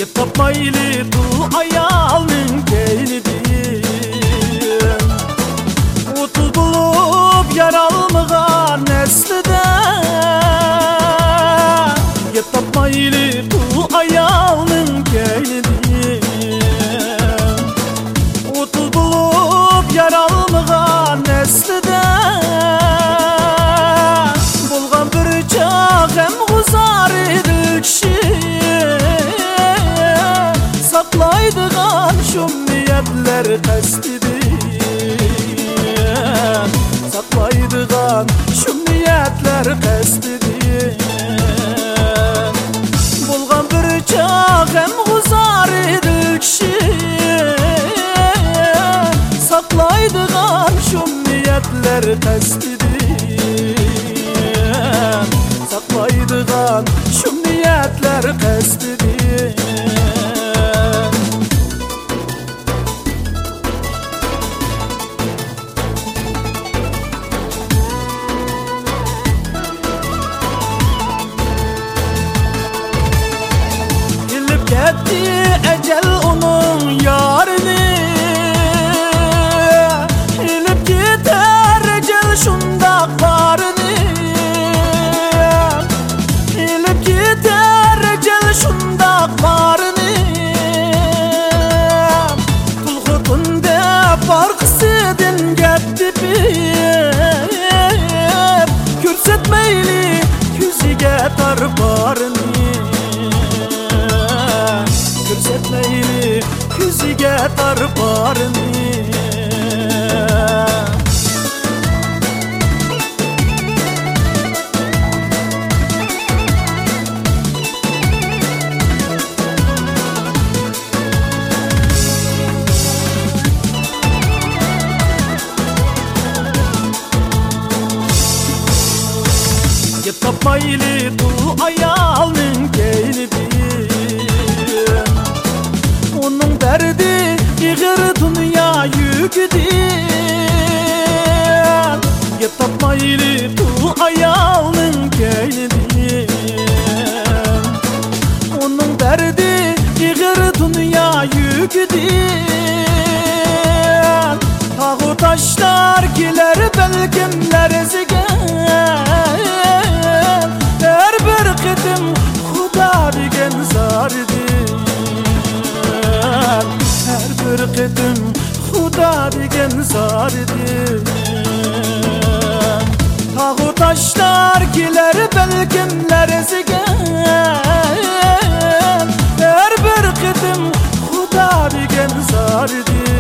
Tapmaylı bu ayalın geylidir. Utuz bulup yaralmıgan neslide. Tapmaylı bu ayalın geylidir. Utuz bulup yaralmıgan neslide. Bulgan bir çağ hem guzar edil kişi. Saklaydıgan şumniyetler kestidir. Saklaydıgan şumniyetler kestidir. Bulgan bir çağ hem guzar edil kişi. Saklaydıgan şumniyetler kestidir. Saklaydıgan şumniyetler kestidir. Gitti ecel onun yarını. İlip gider ecel şunda karını. İlip gider ecel şunda karını. Tulhutunda farkısıdın gitti bir. Görsetmeyli yüzüge tarparını. Görsetmeyli yüzüge tarparını. Tapmaylı bu ayalın geylidir. Onun derdi yığır dünya yüküdür. Tapmaylı bu ayalın geylidir. Onun derdi yığır dünya yüküdür. Tağı taşlar giler belkimler ezige. Her bir kıdım Huda digen zardır. Her bir kıdım Huda digen zardır. Tağı taşlar giler belkimler ezigen. Her bir kıdım Huda digen zardır.